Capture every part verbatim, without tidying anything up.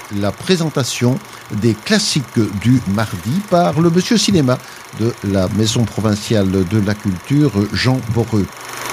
la présentation des classiques du mardi par le Monsieur Cinéma de la Maison provinciale de la culture, Jean Borreux.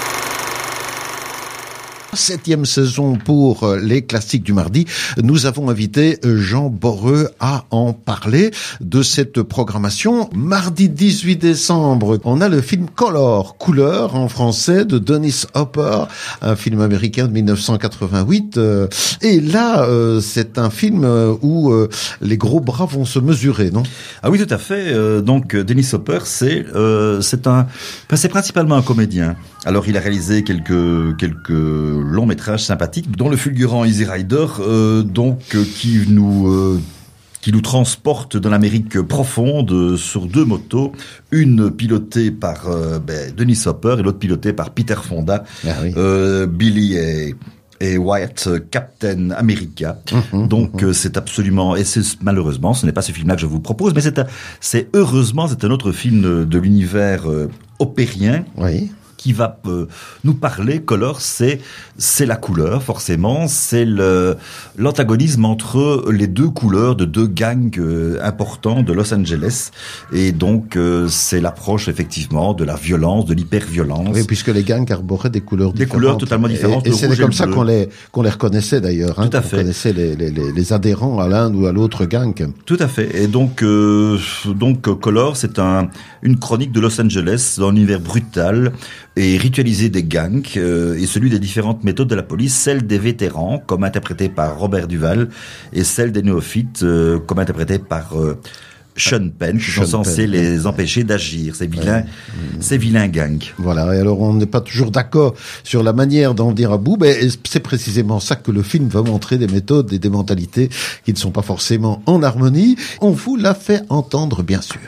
Septième saison pour les classiques du mardi. Nous avons invité Jean Borreux à en parler de cette programmation. Mardi dix-huit décembre, on a le film Color, couleur en français de Dennis Hopper, un film américain de mille neuf cent quatre-vingt-huit. Et là, c'est un film où les gros bras vont se mesurer, non? Ah oui, tout à fait. Donc, Dennis Hopper, c'est euh, c'est un, enfin, c'est principalement un comédien. Alors, il a réalisé quelques quelques long métrage sympathique, dont le fulgurant Easy Rider, euh, donc euh, qui nous euh, qui nous transporte dans l'Amérique profonde sur deux motos, une pilotée par euh, ben, Dennis Hopper et l'autre pilotée par Peter Fonda, ah oui. euh, Billy et et Wyatt, Captain America. Mmh, donc mmh. c'est absolument, et c'est malheureusement, ce n'est pas ce film-là que je vous propose, mais c'est un, c'est heureusement c'est un autre film de, de l'univers euh, hoppérien. Oui. Qui va euh, nous parler. Color, c'est c'est la couleur, forcément, c'est le l'antagonisme entre les deux couleurs de deux gangs euh, importants de Los Angeles, et donc euh, c'est l'approche effectivement de la violence, de l'hyperviolence. Oui, puisque les gangs arboraient des couleurs des différentes. couleurs totalement différentes. Et, et c'est comme et ça qu'on les qu'on les reconnaissait d'ailleurs. Hein, Tout à qu'on fait. connaissait les, les les adhérents à l'un ou à l'autre gang. Tout à fait. Et donc euh, donc Color, c'est un une chronique de Los Angeles dans un univers brutal et ritualisé des gangs, euh, et celui des différentes méthodes de la police, celle des vétérans, comme interprétée par Robert Duvall, et celle des néophytes, euh, comme interprétée par euh, Sean Penn, qui Sean sont censés Penn, les ouais. empêcher d'agir, ces vilains, ouais. ces vilains gangs. Voilà, et alors on n'est pas toujours d'accord sur la manière d'en dire à bout, mais c'est précisément ça que le film va montrer, des méthodes et des mentalités qui ne sont pas forcément en harmonie. On vous l'a fait entendre, bien sûr.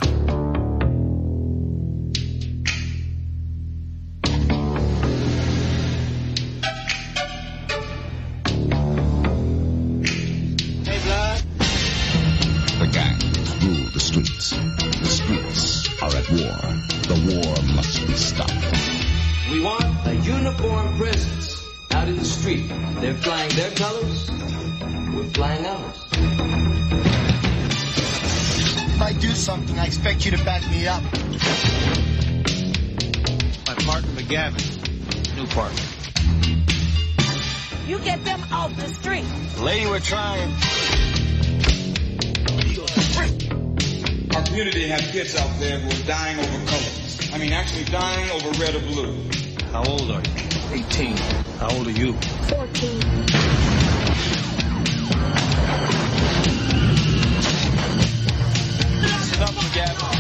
They're flying their colors, we're flying ours. If I do something, I expect you to back me up. My partner McGavin, new partner. You get them off the street. Lady, we're trying. Our community has kids out there who are dying over colors. I mean, actually dying over red or blue. How old are you? eighteen. How old are you? fourteen. Stop, McGavin.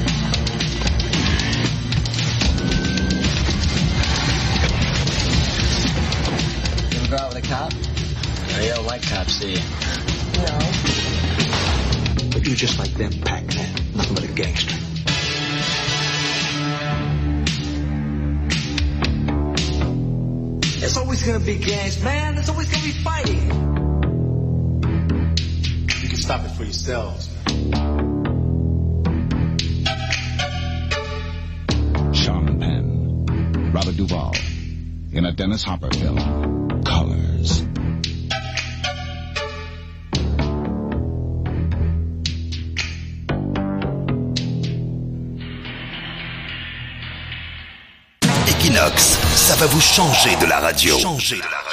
You ever go out with a cop? No, you don't like cops, do you? No. But you're just like them, Pac-Man. Nothing but a gangster. There's always gonna be gangs, man. There's always gonna be fighting. You can stop it for yourselves. Sean Penn, Robert Duvall, in a Dennis Hopper film, Colors. Equinox, ça va vous changer de la radio. Changer de la radio.